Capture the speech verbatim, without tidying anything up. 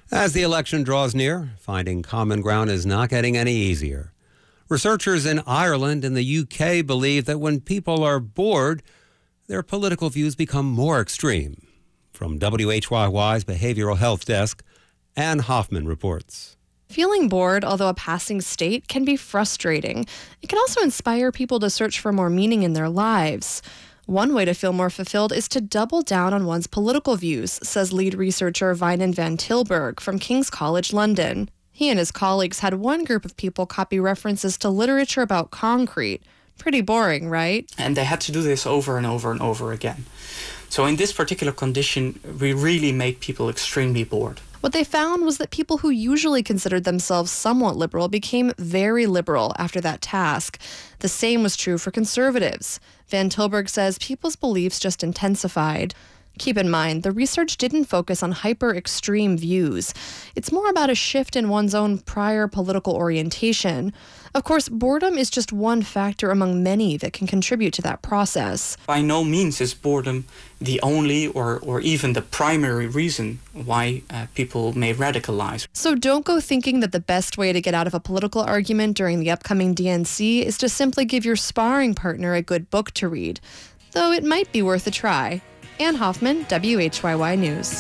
As the election draws near, finding common ground is not getting any easier. Researchers in Ireland and the U K believe that when people are bored, their political views become more extreme. From W H Y Y's Behavioral Health Desk, Ann Hoffman reports. Feeling bored, although a passing state, can be frustrating. It can also inspire people to search for more meaning in their lives. One way to feel more fulfilled is to double down on one's political views, says lead researcher Vinan van Tilburg from King's College London. He and his colleagues had one group of people copy references to literature about concrete. Pretty boring, right? And they had to do this over and over and over again. So in this particular condition, we really made people extremely bored. What they found was that people who usually considered themselves somewhat liberal became very liberal after that task. The same was true for conservatives. Van Tilburg says people's beliefs just intensified. Keep in mind, the research didn't focus on hyper-extreme views. It's more about a shift in one's own prior political orientation. Of course, boredom is just one factor among many that can contribute to that process. By no means is boredom the only or, or even the primary reason why uh, people may radicalize. So don't go thinking that the best way to get out of a political argument during the upcoming D N C is to simply give your sparring partner a good book to read, though it might be worth a try. Ann Hoffman, W H Y Y News.